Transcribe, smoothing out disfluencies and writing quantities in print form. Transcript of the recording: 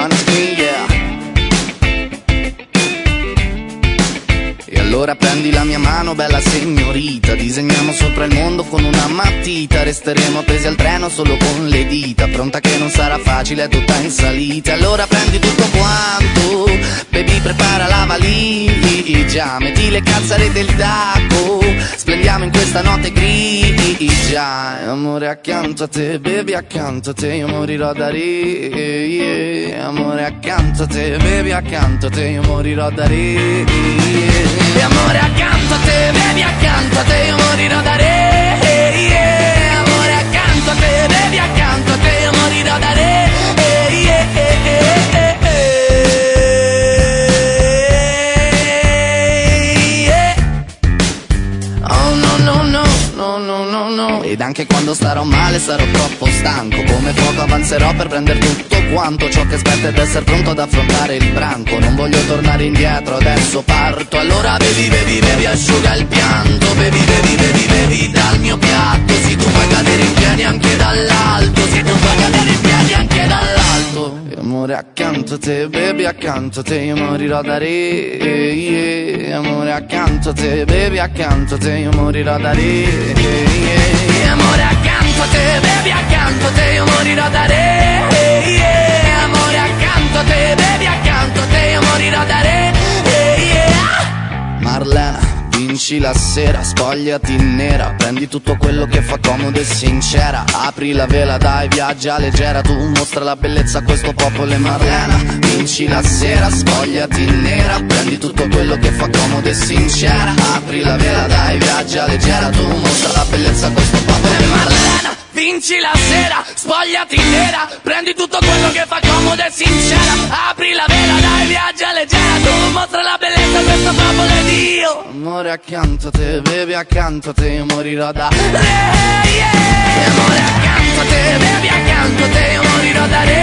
Munchkin, yeah. E allora prendi la mia mano, bella signorita, disegniamo sopra il mondo con una matita. Resteremo appesi al treno solo con le dita, pronta che non sarà facile, è tutta in salita. Allora prendi tutto quanto, baby, prepara la valigia, metti le calzare del taco, splendiamo in questa notte grigia. Amore accanto a te, baby accanto a te, io morirò da yeah. Amore accanto a te, baby accanto a te, io morirò da yeah. E amore accanto a te, baby accanto a te, io morirò da yeah. Amore accanto a te, baby accanto a te, io morirò da yeah. Oh no no no, no no no no. Ed anche quando starò male sarò troppo stanco, come fuoco avanzerò per prendere tutto quanto ciò che aspetta ed essere pronto ad affrontare il branco. Non voglio tornare indietro, adesso parto. Allora bevi, bevi, bevi, asciuga il pianto. Bevi, bevi, bevi, bevi dal mio piatto. Si tu fai cadere in piedi anche dall'alto. Si tu fai cadere in piedi anche dall'alto. E amore accanto a te, baby accanto a te, io morirò da yeah. Amore accanto a te, baby accanto a te, io morirò da yeah. Amore accanto a te, baby accanto a te, io morirò da yeah. Amore accanto a te, baby accanto a te, io morirò da yeah. Marlena, vinci la sera, spogliati nera, prendi tutto quello che fa comodo e sincera. Apri la vela, dai, viaggia leggera, tu mostra la bellezza a questo popolo. E Marlena, vinci la sera, spogliati nera, prendi tutto quello che fa comodo e sincera. Apri la vela, dai, viaggia leggera, tu mostra la bellezza a questo popolo. E Marlena, vinci la sera, spogliati nera, prendi tutto quello che fa comodo e sincera. Apri la vela, dai, viaggia leggera, tu mostra la bellezza a questo popolo ed io. Amore accanto a te, bevi accanto a te, io morirò da yeah. Amore accanto a te, bevi accanto a te, io morirò da